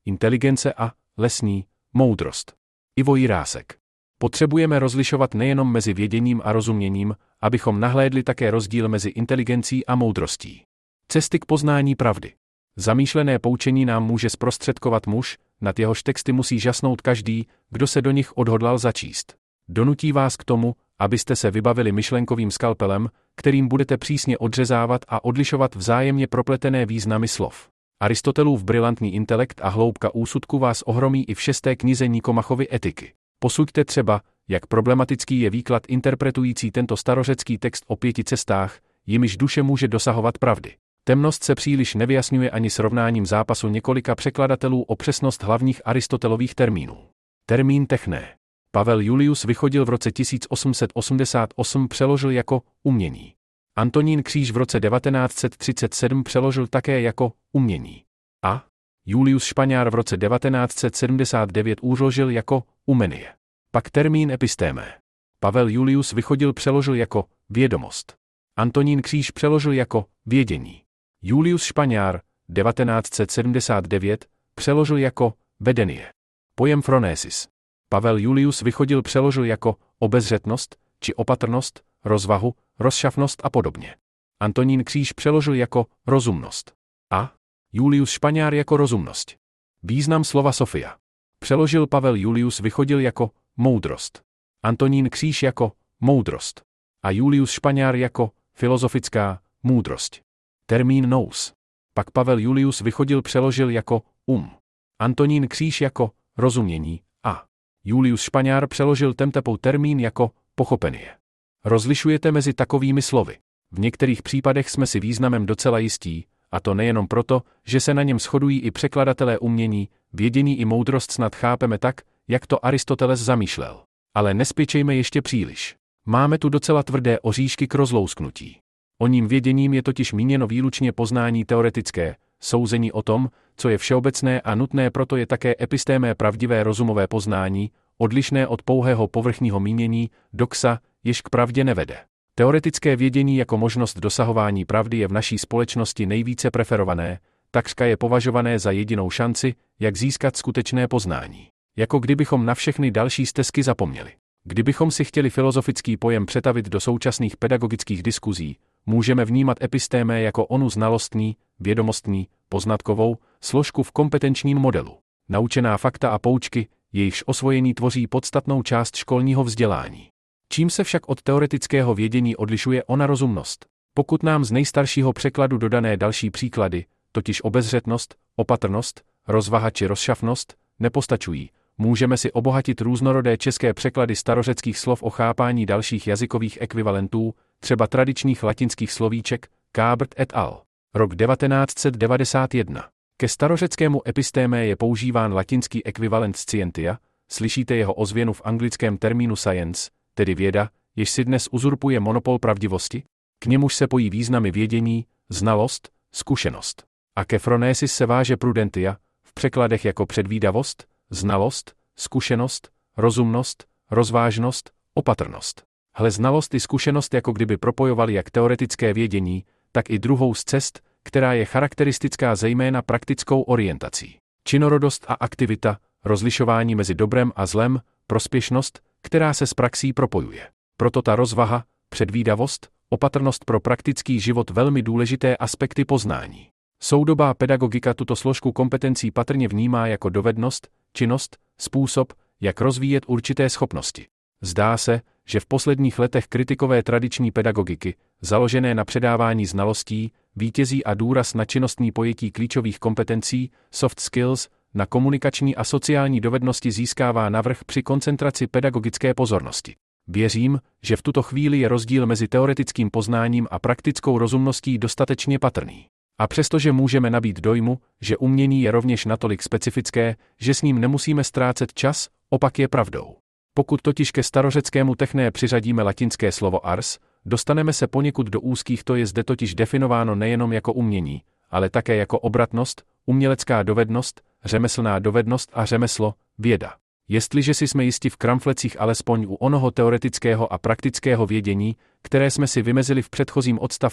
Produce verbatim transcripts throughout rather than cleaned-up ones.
inteligence a lesní moudrost. Ivo Jirásek. Potřebujeme rozlišovat nejenom mezi věděním a rozuměním, abychom nahlédli také rozdíl mezi inteligencí a moudrostí. Cesty k poznání pravdy. Zamýšlené poučení nám může zprostředkovat muž, nad jehož texty musí žasnout každý, kdo se do nich odhodlal začíst. Donutí vás k tomu, abyste se vybavili myšlenkovým skalpelem, kterým budete přísně odřezávat a odlišovat vzájemně propletené významy slov. Aristotelův brilantní intelekt a hloubka úsudku vás ohromí i v šesté knize Nikomachovy Etiky. Posuďte třeba, jak problematický je výklad interpretující tento starořecký text o pěti cestách, jimiž duše může dosahovat pravdy. Temnost se příliš nevyjasňuje ani srovnáním zápasu několika překladatelů o přesnost hlavních Aristotelových termínů. Termín techné. Pavel Julius Vychodil v roce tisíc osm set osmdesát osm přeložil jako umění. Antonín Kříž v roce devatenáct set třicet sedm přeložil také jako umění. A Julius Špaňár v roce devatenáct set sedmdesát devět uložil jako umenie. Pak termín epistémé. Pavel Julius Vychodil přeložil jako vědomost. Antonín Kříž přeložil jako vědění. Julius Špaňár devatenáct set sedmdesát devět přeložil jako vedenie. Pojem phronesis. Pavel Julius Vychodil přeložil jako obezřetnost, či opatrnost, rozvahu, rozšafnost a podobně. Antonín Kříž přeložil jako rozumnost. A Julius Špaňár jako rozumnost. Význam slova Sofia. Přeložil Pavel Julius Vychodil jako moudrost. Antonín Kříž jako moudrost. A Julius Špaňár jako filozofická moudrost. Termín nous. Pak Pavel Julius Vychodil přeložil jako um. Antonín Kříž jako rozumění a Julius Špaňár přeložil temtepou termín jako pochopenie. Rozlišujete mezi takovými slovy. V některých případech jsme si významem docela jistí, a to nejenom proto, že se na něm shodují i překladatelé umění, vědění i moudrost snad chápeme tak, jak to Aristoteles zamýšlel. Ale nespěčejme ještě příliš. Máme tu docela tvrdé oříšky k rozlousknutí. Oním věděním je totiž míněno výlučně poznání teoretické, souzení o tom, co je všeobecné a nutné, proto je také epistémé pravdivé rozumové poznání, odlišné od pouhého povrchního mínění, doxa, jež k pravdě nevede. Teoretické vědění jako možnost dosahování pravdy je v naší společnosti nejvíce preferované, takřka je považované za jedinou šanci, jak získat skutečné poznání. Jako kdybychom na všechny další stezky zapomněli. Kdybychom si chtěli filozofický pojem přetavit do současných pedagogických diskuzí, můžeme vnímat epistémé jako onu znalostní, vědomostní, poznatkovou složku v kompetenčním modelu. Naučená fakta a poučky, jejichž osvojení tvoří podstatnou část školního vzdělání. Čím se však od teoretického vědění odlišuje ona rozumnost? Pokud nám z nejstaršího překladu dodané další příklady, totiž obezřetnost, opatrnost, rozvaha či rozšafnost, nepostačují, můžeme si obohatit různorodé české překlady starořeckých slov o chápání dalších jazykových ekvivalentů, třeba tradičních latinských slovíček, Kábrt et al. Rok devatenáct set devadesát jedna. Ke starořeckému epistémé je používán latinský ekvivalent scientia, slyšíte jeho ozvěnu v anglickém termínu science, tedy věda, jež si dnes uzurpuje monopol pravdivosti? K němuž se pojí významy vědění, znalost, zkušenost. A ke phronesis se váže prudentia, v překladech jako předvídavost, znalost, zkušenost, rozumnost, rozvážnost, opatrnost. Hle znalost i zkušenost jako kdyby propojovali jak teoretické vědění, tak i druhou z cest, která je charakteristická zejména praktickou orientací. Činorodost a aktivita, rozlišování mezi dobrem a zlem, prospěšnost, která se s praxí propojuje. Proto ta rozvaha, předvídavost, opatrnost pro praktický život velmi důležité aspekty poznání. Soudobá pedagogika tuto složku kompetencí patrně vnímá jako dovednost, činnost, způsob, jak rozvíjet určité schopnosti. Zdá se, že v posledních letech kritikové tradiční pedagogiky, založené na předávání znalostí, vítězí a důraz na činnostní pojetí klíčových kompetencí, soft skills, na komunikační a sociální dovednosti získává navrch při koncentraci pedagogické pozornosti. Věřím, že v tuto chvíli je rozdíl mezi teoretickým poznáním a praktickou rozumností dostatečně patrný. A přestože můžeme nabít dojmu, že umění je rovněž natolik specifické, že s ním nemusíme ztrácet čas, opak je pravdou. Pokud totiž ke starořeckému techné přiřadíme latinské slovo ars, dostaneme se poněkud do úzkých, to je zde totiž definováno nejenom jako umění, ale také jako obratnost, umělecká dovednost, řemeslná dovednost a řemeslo, věda. Jestliže si jsme jisti v kramflecích alespoň u onoho teoretického a praktického vědění, které jsme si vymezili v předchozím odstavci,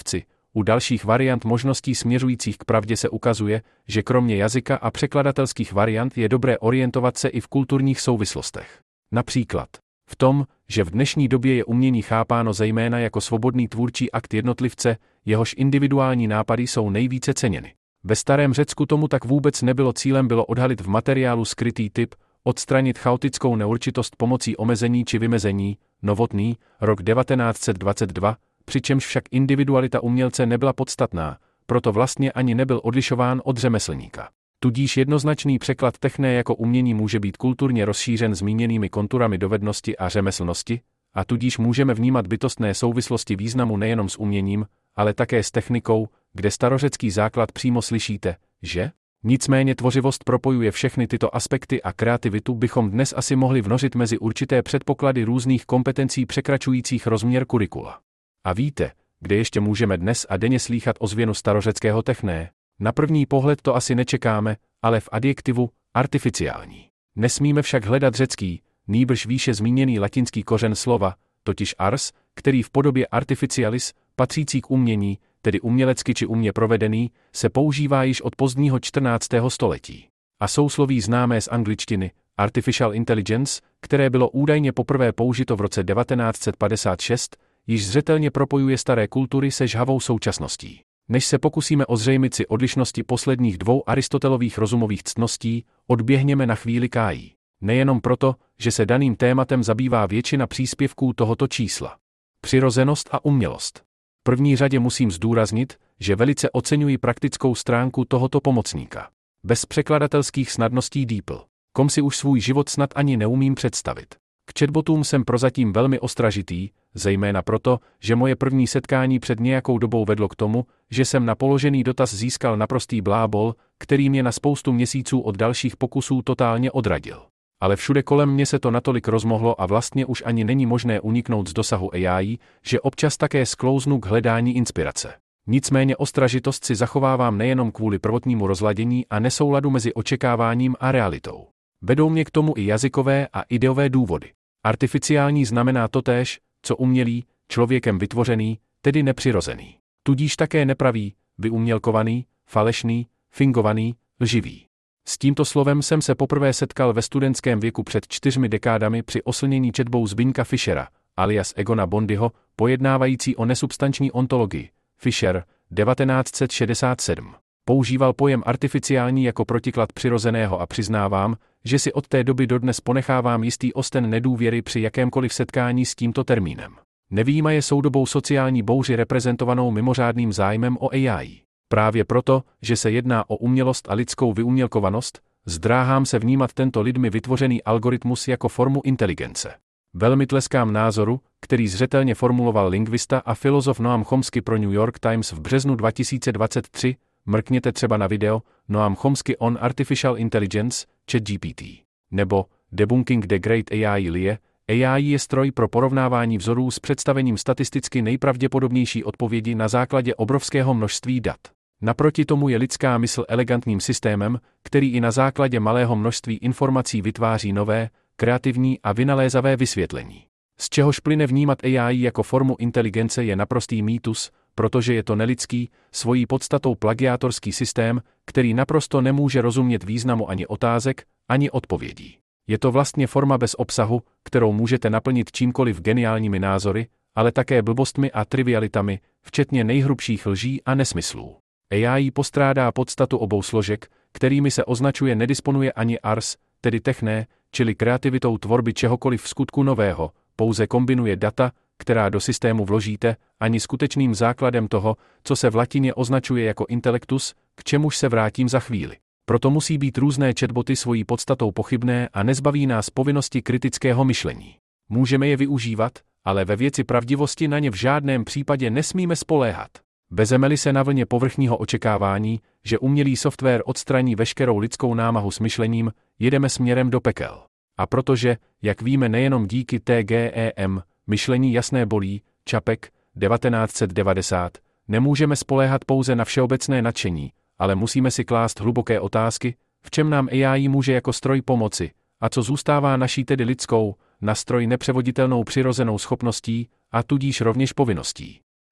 u dalších variant možností směřujících k pravdě se ukazuje, že kromě jazyka a překladatelských variant je dobré orientovat se i v kulturních souvislostech. Například v tom, že v dnešní době je umění chápáno zejména jako svobodný tvůrčí akt jednotlivce, jehož individuální nápady jsou nejvíce ceněny. Ve starém Řecku tomu tak vůbec nebylo, cílem bylo odhalit v materiálu skrytý typ, odstranit chaotickou neurčitost pomocí omezení či vymezení, Novotný, rok devatenáct set dvacet dva, přičemž však individualita umělce nebyla podstatná, proto vlastně ani nebyl odlišován od řemeslníka. Tudíž jednoznačný překlad techné jako umění může být kulturně rozšířen zmíněnými konturami dovednosti a řemeslnosti, a tudíž můžeme vnímat bytostné souvislosti významu nejenom s uměním, ale také s technikou, kde starořecký základ přímo slyšíte, že? Nicméně tvořivost propojuje všechny tyto aspekty a kreativitu bychom dnes asi mohli vnořit mezi určité předpoklady různých kompetencí překračujících rozměr kurikula. A víte, kde ještě můžeme dnes a denně slýchat ozvěnu starořeckého techné? Na první pohled to asi nečekáme, ale v adjektivu artificiální. Nesmíme však hledat řecký, nýbrž výše zmíněný latinský kořen slova, totiž ars, který v podobě artificialis, patřící k umění, tedy umělecky či umě provedený, se používá již od pozdního čtrnáctého století. A sousloví známé z angličtiny, artificial intelligence, které bylo údajně poprvé použito v roce devatenáct set padesát šest, již zřetelně propojuje staré kultury se žhavou současností. Než se pokusíme ozřejmit si odlišnosti posledních dvou Aristotelových rozumových ctností, odběhněme na chvíli kájí. Nejenom proto, že se daným tématem zabývá většina příspěvků tohoto čísla. Přirozenost a umělost. V první řadě musím zdůraznit, že velice oceňuji praktickou stránku tohoto pomocníka. Bez překladatelských snadností DeepL. Kom si už svůj život snad ani neumím představit. K chatbotům jsem prozatím velmi ostražitý, zejména proto, že moje první setkání před nějakou dobou vedlo k tomu, že jsem na položený dotaz získal naprostý blábol, který mě na spoustu měsíců od dalších pokusů totálně odradil. Ale všude kolem mě se to natolik rozmohlo a vlastně už ani není možné uniknout z dosahu A I, že občas také sklouznu k hledání inspirace. Nicméně ostražitost si zachovávám nejenom kvůli prvotnímu rozladění a nesouladu mezi očekáváním a realitou. Vedou mě k tomu i jazykové a ideové důvody. Artificiální znamená totéž, co umělý, člověkem vytvořený, tedy nepřirozený. Tudíž také nepravý, vyumělkovaný, falešný, fingovaný, lživý. S tímto slovem jsem se poprvé setkal ve studentském věku před čtyřmi dekádami při oslnění četbou Zbyňka Fischera, alias Egona Bondyho, pojednávající o nesubstanční ontologii. Fischer, devatenáct set šedesát sedm. Používal pojem artificiální jako protiklad přirozeného a přiznávám, že si od té doby dodnes ponechávám jistý osten nedůvěry při jakémkoliv setkání s tímto termínem. Nevyjímaje soudobou sociální bouři reprezentovanou mimořádným zájmem o A I. Právě proto, že se jedná o umělost a lidskou vyumělkovanost, zdráhám se vnímat tento lidmi vytvořený algoritmus jako formu inteligence. Velmi tleskám názoru, který zřetelně formuloval lingvista a filozof Noam Chomsky pro New York Times v březnu dva tisíce dvacet tři, mrkněte třeba na video Noam Chomsky on Artificial Intelligence, ChatGPT, nebo Debunking the Great A I Lie. A I je stroj pro porovnávání vzorů s představením statisticky nejpravděpodobnější odpovědi na základě obrovského množství dat. Naproti tomu je lidská mysl elegantním systémem, který i na základě malého množství informací vytváří nové, kreativní a vynalézavé vysvětlení. Z čehož plyne vnímat A I jako formu inteligence je naprostý mýtus, protože je to nelidský, svojí podstatou plagiátorský systém, který naprosto nemůže rozumět významu ani otázek, ani odpovědí. Je to vlastně forma bez obsahu, kterou můžete naplnit čímkoliv geniálními názory, ale také blbostmi a trivialitami, včetně nejhrubších lží a nesmyslů. A I postrádá podstatu obou složek, kterými se označuje, nedisponuje ani ars, tedy techné, čili kreativitou tvorby čehokoliv v skutku nového, pouze kombinuje data, která do systému vložíte, ani skutečným základem toho, co se v latině označuje jako intellectus, k čemuž se vrátím za chvíli. Proto musí být různé chatboty svojí podstatou pochybné a nezbaví nás povinnosti kritického myšlení. Můžeme je využívat, ale ve věci pravdivosti na ně v žádném případě nesmíme spoléhat. Vezeme-li se na vlně povrchního očekávání, že umělý software odstraní veškerou lidskou námahu s myšlením, jedeme směrem do pekel. A protože, jak víme nejenom díky T G E M, myšlení jasné bolí, Čapek, devatenáct set devadesát, nemůžeme spoléhat pouze na všeobecné nadšení, ale musíme si klást hluboké otázky, v čem nám A I může jako stroj pomoci, a co zůstává naší tedy lidskou, na stroj nepřevoditelnou přirozenou schopností, a tudíž rovněž povinností.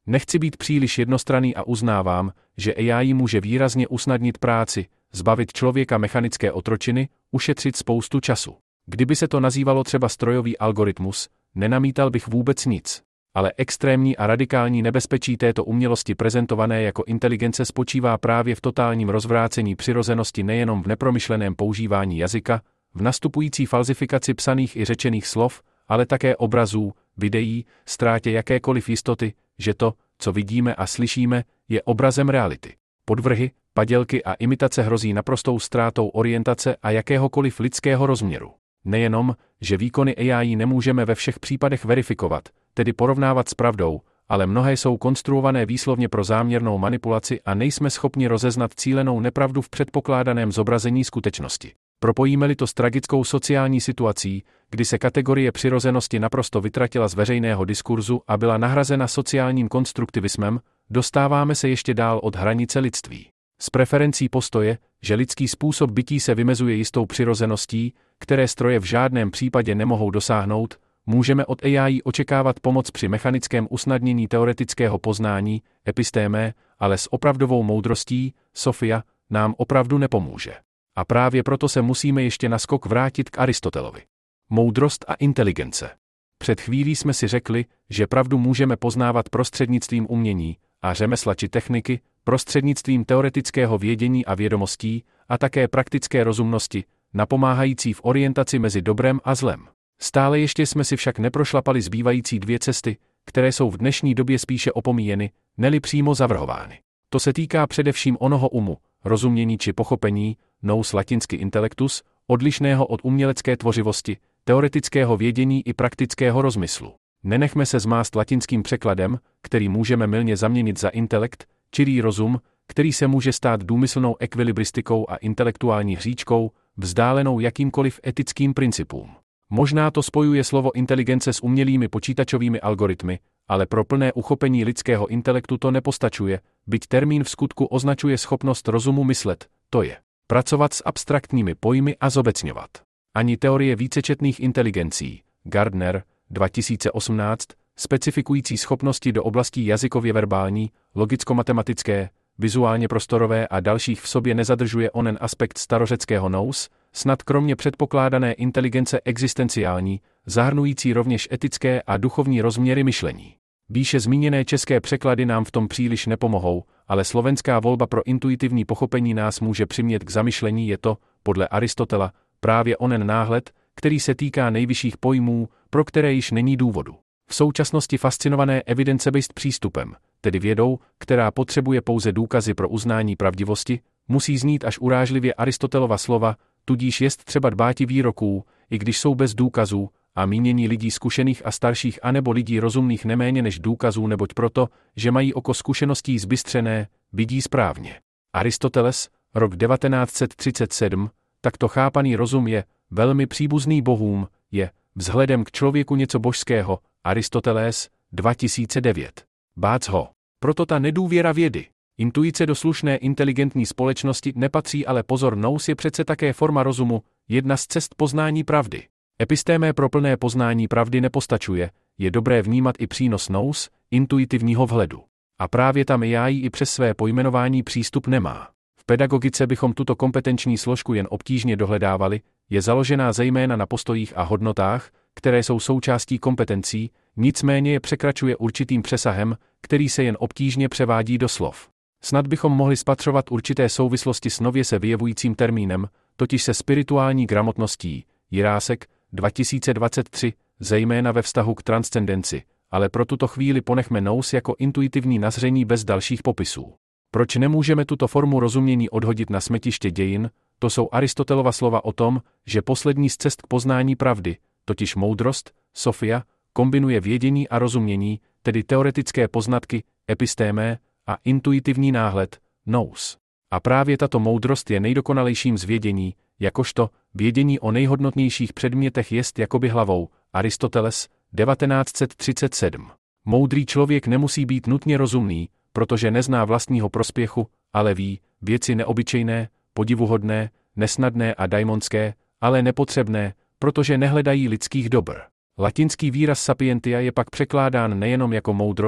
Nechci být příliš jednostranný a uznávám, že A I může výrazně usnadnit práci, zbavit člověka mechanické otročiny, ušetřit spoustu času. Kdyby se to nazývalo třeba strojový algoritmus, nenamítal bych vůbec nic. Ale extrémní a radikální nebezpečí této umělosti prezentované jako inteligence spočívá právě v totálním rozvrácení přirozenosti nejenom v nepromyšleném používání jazyka, v nastupující falzifikaci psaných i řečených slov, ale také obrazů, videí, ztrátě jakékoliv jistoty, že to, co vidíme a slyšíme, je obrazem reality. Podvrhy, padělky a imitace hrozí naprostou ztrátou orientace a jakéhokoliv lidského rozměru. Nejenom, že výkony A I nemůžeme ve všech případech verifikovat, tedy porovnávat s pravdou, ale mnohé jsou konstruované výslovně pro záměrnou manipulaci a nejsme schopni rozeznat cílenou nepravdu v předpokládaném zobrazení skutečnosti. Propojíme-li to s tragickou sociální situací, kdy se kategorie přirozenosti naprosto vytratila z veřejného diskurzu a byla nahrazena sociálním konstruktivismem, dostáváme se ještě dál od hranice lidství. S preferencí postoje, že lidský způsob bytí se vymezuje jistou přirozeností, které stroje v žádném případě nemohou dosáhnout, můžeme od A I očekávat pomoc při mechanickém usnadnění teoretického poznání, epistémé, ale s opravdovou moudrostí, Sofia, nám opravdu nepomůže. A právě proto se musíme ještě na skok vrátit k Aristotelovi. Moudrost a inteligence. Před chvílí jsme si řekli, že pravdu můžeme poznávat prostřednictvím umění a řemesla či techniky, prostřednictvím teoretického vědění a vědomostí a také praktické rozumnosti, napomáhající v orientaci mezi dobrem a zlem. Stále ještě jsme si však neprošlapali zbývající dvě cesty, které jsou v dnešní době spíše opomíjeny, neli přímo zavrhovány. To se týká především onoho umu, rozumění či pochopení, nous latinsky intellectus, odlišného od umělecké tvořivosti, teoretického vědění i praktického rozmyslu. Nenechme se zmást latinským překladem, který můžeme mylně zaměnit za intelekt, čirý rozum, který se může stát důmyslnou ekvilibristikou a intelektuální hříčkou, vzdálenou jakýmkoliv etickým principům. Možná to spojuje slovo inteligence s umělými počítačovými algoritmy, ale pro plné uchopení lidského intelektu to nepostačuje, byť termín v skutku označuje schopnost rozumu myslet, to je pracovat s abstraktními pojmy a zobecňovat. Ani teorie vícečetných inteligencí, Gardner, dva tisíce osmnáct, specifikující schopnosti do oblastí jazykově verbální, logicko-matematické, vizuálně prostorové a dalších v sobě nezadržuje onen aspekt starořeckého nous, snad kromě předpokládané inteligence existenciální, zahrnující rovněž etické a duchovní rozměry myšlení. Výše zmíněné české překlady nám v tom příliš nepomohou, ale slovenská volba pro intuitivní pochopení nás může přimět k zamyšlení, je to, podle Aristotela, právě onen náhled, který se týká nejvyšších pojmů, pro které již není důvodu. V současnosti fascinované evidence-based přístupem, tedy vědou, která potřebuje pouze důkazy pro uznání pravdivosti, musí znít až urážlivě Aristotelova slova, tudíž jest třeba dbáti výroků, i když jsou bez důkazů, a mínění lidí zkušených a starších anebo lidí rozumných neméně než důkazů, neboť proto, že mají oko zkušeností zbystřené, vidí správně. Aristoteles, rok devatenáct set třicet sedm, takto chápaný rozum je velmi příbuzný bohům, je vzhledem k člověku něco božského, Aristoteles, dva tisíce devět. Bác ho. Proto ta nedůvěra vědy. Intuice do slušné inteligentní společnosti nepatří, ale pozor, nous je přece také forma rozumu, jedna z cest poznání pravdy. Epistémé pro plné poznání pravdy nepostačuje, je dobré vnímat i přínos nous, intuitivního vhledu. A právě tam A I i přes své pojmenování přístup nemá. V pedagogice bychom tuto kompetenční složku jen obtížně dohledávali, je založená zejména na postojích a hodnotách, které jsou součástí kompetencí, nicméně je překračuje určitým přesahem, který se jen obtížně převádí do slov. Snad bychom mohli spatřovat určité souvislosti s nově se vyjevujícím termínem, totiž se spirituální gramotností, Jirásek, dva tisíce dvacet tři, zejména ve vztahu k transcendenci, ale pro tuto chvíli ponechme nous jako intuitivní nazření bez dalších popisů. Proč nemůžeme tuto formu rozumění odhodit na smetiště dějin? To jsou Aristotelova slova o tom, že poslední z cest k poznání pravdy, totiž moudrost, Sofia, kombinuje vědění a rozumění, tedy teoretické poznatky, epistémé, a intuitivní náhled, nous. A právě tato moudrost je nejdokonalejším z vědění, jakožto vědění o nejhodnotnějších předmětech jest jakoby hlavou, Aristoteles, devatenáct set třicet sedm. Moudrý člověk nemusí být nutně rozumný, protože nezná vlastního prospěchu, ale ví věci neobyčejné, podivuhodné, nesnadné a daimonské, ale nepotřebné, protože nehledají lidských dobr. Latinský výraz sapientia je pak překládán nejenom jako moudrost,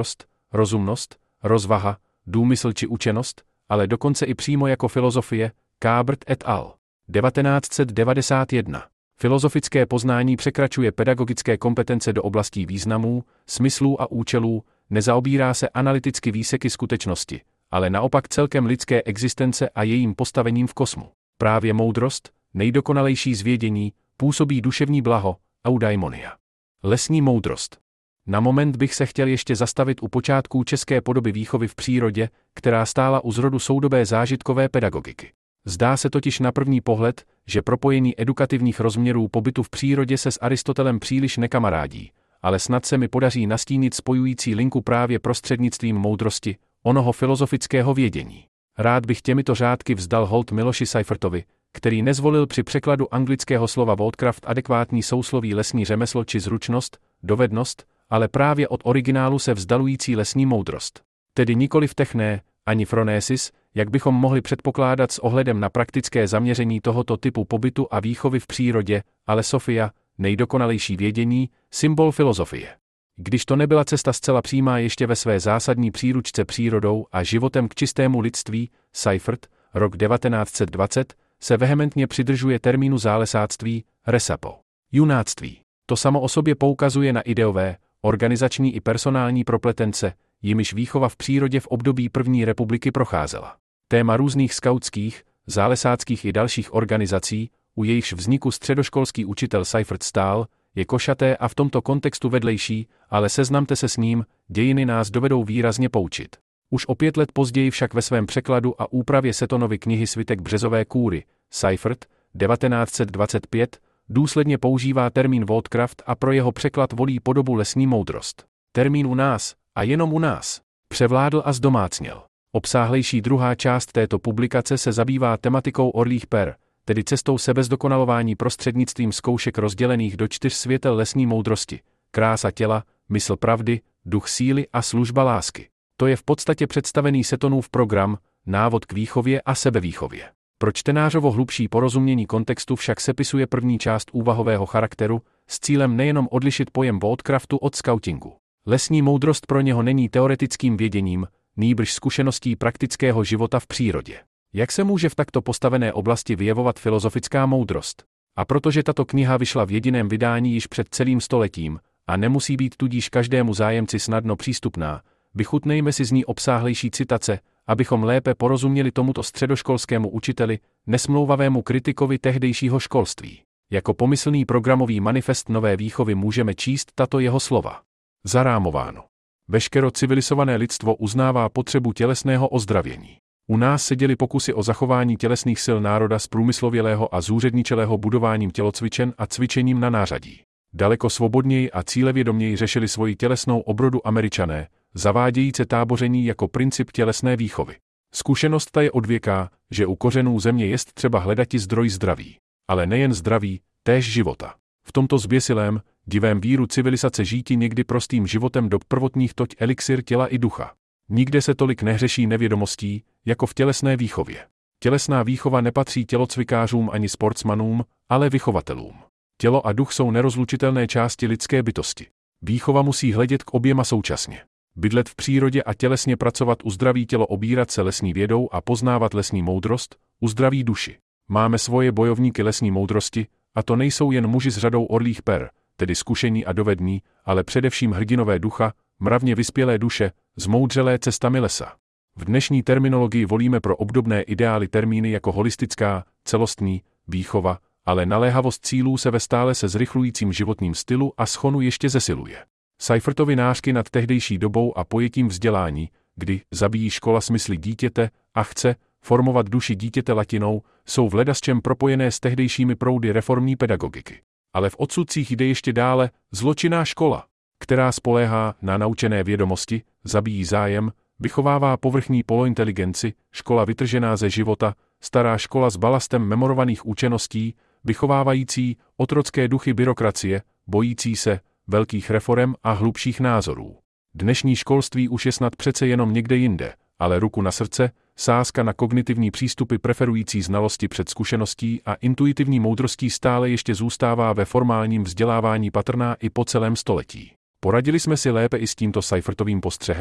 rozumnost, rozvaha, důmysl či učenost, ale dokonce i přímo jako filozofie, Cabert et al. devatenáct set devadesát jedna. Filozofické poznání překračuje pedagogické kompetence do oblastí významů, smyslů a účelů, nezaobírá se analyticky výseky skutečnosti, ale naopak celkem lidské existence a jejím postavením v kosmu. Právě moudrost, nejdokonalejší z vědění, působí duševní blaho, eudaimonia. Lesní moudrost. Na moment bych se chtěl ještě zastavit u počátků české podoby výchovy v přírodě, která stála u zrodu soudobé zážitkové pedagogiky. Zdá se totiž na první pohled, že propojení edukativních rozměrů pobytu v přírodě se s Aristotelem příliš nekamarádí, ale snad se mi podaří nastínit spojující linku právě prostřednictvím moudrosti, onoho filozofického vědění. Rád bych těmito řádky vzdal hold Miloši Seifertovi, který nezvolil při překladu anglického slova Woodcraft adekvátní sousloví lesní řemeslo či zručnost, dovednost, ale právě od originálu se vzdalující lesní moudrost. Tedy nikoliv techné, ani phronesis, jak bychom mohli předpokládat s ohledem na praktické zaměření tohoto typu pobytu a výchovy v přírodě, ale sophia, nejdokonalejší vědění, symbol filozofie. Když to nebyla cesta zcela přímá ještě ve své zásadní příručce přírodou a životem k čistému lidství, Seifert, rok devatenáct set dvacet, se vehementně přidržuje termínu zálesáctví, resapo. Junáctví. To samo o sobě poukazuje na ideové, organizační i personální propletence, jimiž výchova v přírodě v období první republiky procházela. Téma různých skautských, zálesáckých i dalších organizací, u jejichž vzniku středoškolský učitel Seifert stál, je košaté a v tomto kontextu vedlejší, ale seznamte se s ním, dějiny nás dovedou výrazně poučit. Už o pět let později však ve svém překladu a úpravě Setonovy knihy Svitek březové kůry, Seifert, devatenáct set dvacet pět, důsledně používá termín Woodcraft a pro jeho překlad volí podobu lesní moudrost. Termín u nás, a jenom u nás, převládl a zdomácněl. Obsáhlejší druhá část této publikace se zabývá tematikou orlích per, tedy cestou sebezdokonalování prostřednictvím zkoušek rozdělených do čtyř světel lesní moudrosti, krása těla, mysl pravdy, duch síly a služba lásky. To je v podstatě představený Setonův program, návod k výchově a sebevýchově. Pro čtenářovo hlubší porozumění kontextu však sepisuje první část úvahového charakteru, s cílem nejenom odlišit pojem Woodcraftu od skautingu. Lesní moudrost pro něho není teoretickým věděním, nýbrž zkušeností praktického života v přírodě. Jak se může v takto postavené oblasti vyjevovat filozofická moudrost? A protože tato kniha vyšla v jediném vydání již před celým stoletím a nemusí být tudíž každému zájemci snadno přístupná, vychutnejme si z ní obsáhlejší citace, abychom lépe porozuměli tomuto středoškolskému učiteli, nesmlouvavému kritikovi tehdejšího školství. Jako pomyslný programový manifest nové výchovy můžeme číst tato jeho slova. Zarámováno. Veškero civilizované lidstvo uznává potřebu tělesného ozdravění. U nás se děly pokusy o zachování tělesných sil národa zprůmyslovělého a zúředničelého budováním tělocvičen a cvičením na nářadí. Daleko svobodněji a cílevědoměji řešili svoji tělesnou obrodu Američané, zavádějíce táboření jako princip tělesné výchovy. Zkušenost ta je odvěká, že u kořenů země jest třeba hledati zdroj zdraví. Ale nejen zdraví, též života. V tomto zběsilém, divém víru civilizace žíti někdy prostým životem do prvotních toť elixir těla i ducha. Nikde se tolik nehřeší nevědomostí, jako v tělesné výchově. Tělesná výchova nepatří tělocvikářům ani sportsmanům, ale vychovatelům. Tělo a duch jsou nerozlučitelné části lidské bytosti. Výchova musí hledět k oběma současně. Bydlet v přírodě a tělesně pracovat uzdraví tělo, obírat se lesní vědou a poznávat lesní moudrost, uzdraví duši. Máme svoje bojovníky lesní moudrosti, a to nejsou jen muži s řadou orlých per, tedy zkušení a dovední, ale především hrdinové ducha, mravně vyspělé duše, zmoudřelé cestami lesa. V dnešní terminologii volíme pro obdobné ideály termíny jako holistická, celostní, výchova, ale naléhavost cílů se ve stále se zrychlujícím životním stylu a schonu ještě zesiluje. Seifertovy nářky nad tehdejší dobou a pojetím vzdělání, kdy zabíjí škola smysly dítěte a chce formovat duši dítěte latinou, jsou v ledasčem propojené s tehdejšími proudy reformní pedagogiky. Ale v odsudcích jde ještě dále zločinná škola, která spoléhá na naučené vědomosti, zabíjí zájem, vychovává povrchní polointeligenci, škola vytržená ze života, stará škola s balastem memorovaných učeností, vychovávající otrocké duchy byrokracie, bojící se velkých reforem a hlubších názorů. Dnešní školství už je snad přece jenom někde jinde, ale ruku na srdce, sázka na kognitivní přístupy preferující znalosti před zkušeností a intuitivní moudrostí stále ještě zůstává ve formálním vzdělávání patrná i po celém století. Poradili jsme si lépe i s tímto Seifertovým postřehem?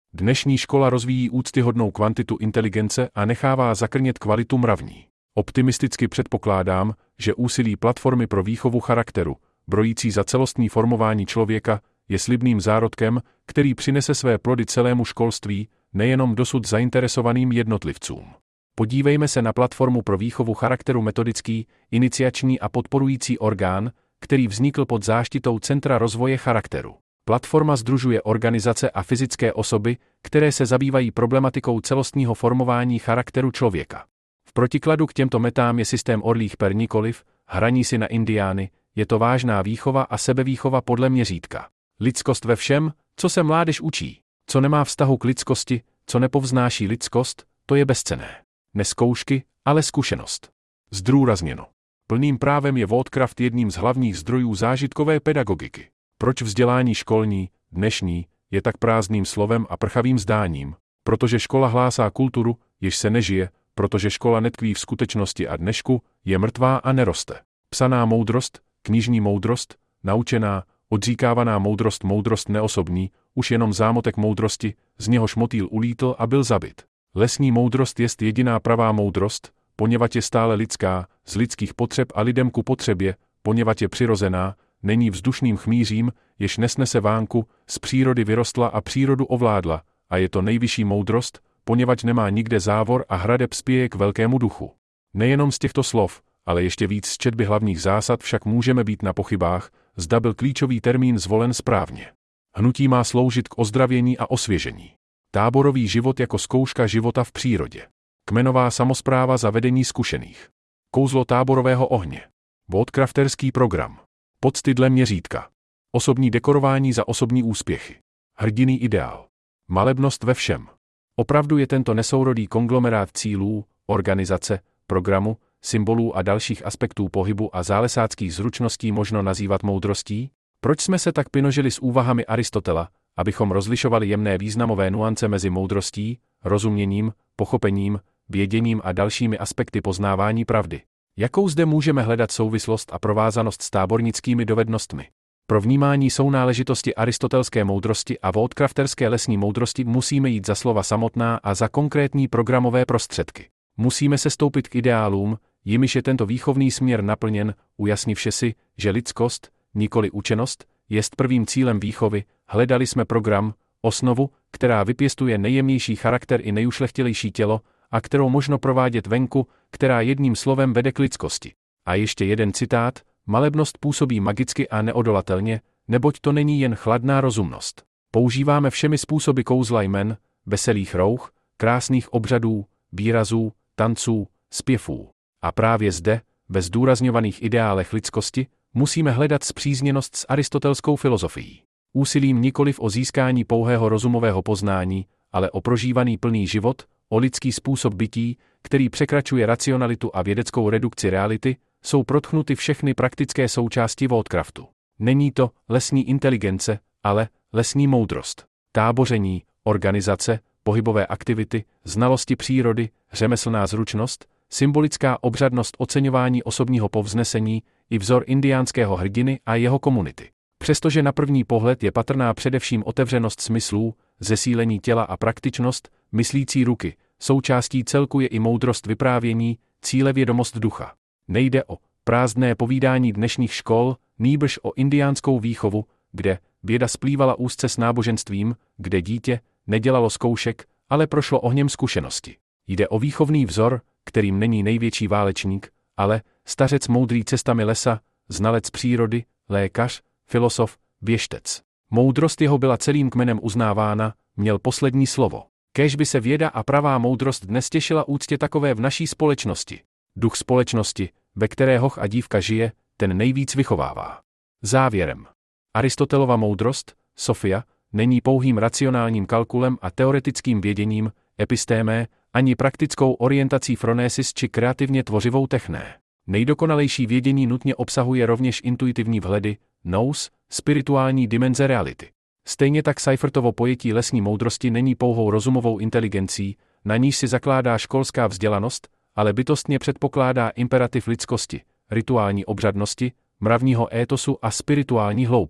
Dnešní škola rozvíjí úctyhodnou kvantitu inteligence a nechává zakrnět kvalitu mravní. Optimisticky předpokládám, že úsilí platformy pro výchovu charakteru, brojící za celostní formování člověka, je slibným zárodkem, který přinese své plody celému školství, nejenom dosud zainteresovaným jednotlivcům. Podívejme se na platformu pro výchovu charakteru metodický, iniciační a podporující orgán, který vznikl pod záštitou Centra rozvoje charakteru. Platforma sdružuje organizace a fyzické osoby, které se zabývají problematikou celostního formování charakteru člověka. V protikladu k těmto metám je systém orlých per nikoliv, hraní si na indiány, je to vážná výchova a sebevýchova podle měřítka. Lidskost ve všem, co se mládež učí, co nemá vztahu k lidskosti, co nepovznáší lidskost, to je bezcenné. Ne zkoušky, ale zkušenost. Zdůrazněno. Plným právem je Worldcraft jedním z hlavních zdrojů zážitkové pedagogiky. Proč vzdělání školní, dnešní, je tak prázdným slovem a prchavým zdáním? Protože škola hlásá kulturu, jež se nežije, protože škola netkví v skutečnosti a dnešku, je mrtvá a neroste. Psaná moudrost, knižní moudrost, naučená, odříkávaná moudrost, moudrost neosobní, už jenom zámotek moudrosti, z něhož motýl ulítl a byl zabit. Lesní moudrost jest jediná pravá moudrost, poněvadž je stále lidská, z lidských potřeb a lidem ku potřebě, poněvadž je přirozená, není vzdušným chmýřím, jež nesnese vánku, z přírody vyrostla a přírodu ovládla, a je to nejvyšší moudrost, poněvadž nemá nikde závor a hradeb spěje k velkému duchu. Nejenom z těchto slov, ale ještě víc z četby hlavních zásad však můžeme být na pochybách, zda byl klíčový termín zvolen správně. Hnutí má sloužit k ozdravění a osvěžení. Táborový život jako zkouška života v přírodě. Kmenová samospráva za vedení zkušených. Kouzlo táborového ohně. Worldcrafterský program. Pocty dle měřítka. Osobní dekorování za osobní úspěchy. Hrdinný ideál. Malebnost ve všem. Opravdu je tento nesourodý konglomerát cílů, organizace, programu, symbolů a dalších aspektů pohybu a zálesáckých zručností možno nazývat moudrostí? Proč jsme se tak pinožili s úvahami Aristotela, abychom rozlišovali jemné významové nuance mezi moudrostí, rozuměním, pochopením, věděním a dalšími aspekty poznávání pravdy? Jakou zde můžeme hledat souvislost a provázanost s tábornickými dovednostmi? Pro vnímání sounáležitosti aristotelské moudrosti a worldcrafterské lesní moudrosti musíme jít za slova samotná a za konkrétní programové prostředky. Musíme se stoupit k ideálům, jimiž je tento výchovný směr naplněn, ujasnivši si, že lidskost, nikoli učenost, jest prvým cílem výchovy, hledali jsme program, osnovu, která vypěstuje nejjemnější charakter i nejušlechtilejší tělo, a kterou možno provádět venku, která jedním slovem vede k lidskosti. A ještě jeden citát, malebnost působí magicky a neodolatelně, neboť to není jen chladná rozumnost. Používáme všemi způsoby kouzla jmen, veselých rouch, krásných obřadů, výrazů, tanců, zpěvů. A právě zde, ve zdůrazňovaných ideálech lidskosti, musíme hledat spřízněnost s aristotelskou filozofií. Úsilím nikoliv o získání pouhého rozumového poznání, ale o prožívaný plný život, o lidský způsob bytí, který překračuje racionalitu a vědeckou redukci reality, jsou protchnuty všechny praktické součásti Worldcraftu. Není to lesní inteligence, ale lesní moudrost. Táboření, organizace, pohybové aktivity, znalosti přírody, řemeslná zručnost, symbolická obřadnost oceňování osobního povznesení i vzor indiánského hrdiny a jeho komunity. Přestože na první pohled je patrná především otevřenost smyslů, zesílení těla a praktičnost, myslící ruky, součástí celku je i moudrost vyprávění, cílevědomost ducha. Nejde o prázdné povídání dnešních škol, nýbrž o indiánskou výchovu, kde věda splývala úzce s náboženstvím, kde dítě nedělalo zkoušek, ale prošlo ohněm zkušenosti. Jde o výchovný vzor, kterým není největší válečník, ale stařec moudrý cestami lesa, znalec přírody, lékař, filosof, věštec. Moudrost jeho byla celým kmenem uznávána, měl poslední slovo. Kéž by se věda a pravá moudrost dnes těšila úctě takové v naší společnosti. Duch společnosti, ve které hoch a dívka žije, ten nejvíc vychovává. Závěrem. Aristotelova moudrost, Sofia, není pouhým racionálním kalkulem a teoretickým věděním, epistémé, ani praktickou orientací phronesis či kreativně tvořivou techné. Nejdokonalejší vědění nutně obsahuje rovněž intuitivní vhledy, nous, spirituální dimenze reality. Stejně tak Seifertovo pojetí lesní moudrosti není pouhou rozumovou inteligencí, na níž si zakládá školská vzdělanost, ale bytostně předpokládá imperativ lidskosti, rituální obřadnosti, mravního étosu a spirituální hloubky.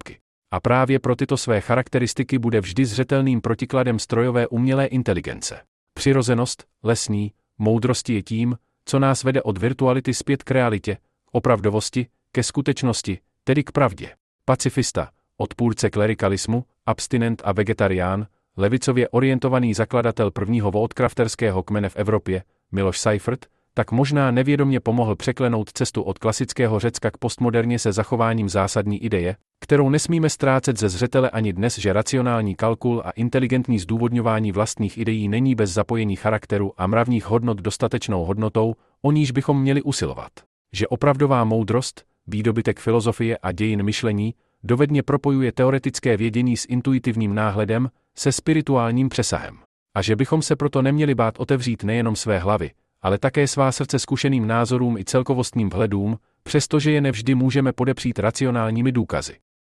A právě pro tyto své charakteristiky bude vždy zřetelným protikladem strojové umělé inteligence. Přirozenost, lesní, moudrosti je tím, co nás vede od virtuality zpět k realitě, opravdovosti, ke skutečnosti, tedy k pravdě. Pacifista, odpůrce klerikalismu, abstinent a vegetarián, levicově orientovaný zakladatel prvního voodcrafterského kmene v Evropě, Miloš Seifert, tak možná nevědomě pomohl překlenout cestu od klasického Řecka k postmoderně se zachováním zásadní ideje, kterou nesmíme ztrácet ze zřetele ani dnes, že racionální kalkul a inteligentní zdůvodňování vlastních ideí není bez zapojení charakteru a mravních hodnot dostatečnou hodnotou, o níž bychom měli usilovat. Že opravdová moudrost, výdobytek filozofie a dějin myšlení, dovedně propojuje teoretické vědění s intuitivním náhledem, se spirituálním přesahem. A že bychom se proto neměli bát otevřít nejenom své hlavy, ale také svá srdce zkušeným názorům i celkovostním vhledům, přestože je nevždy můžeme podepřít racionálními důkazy.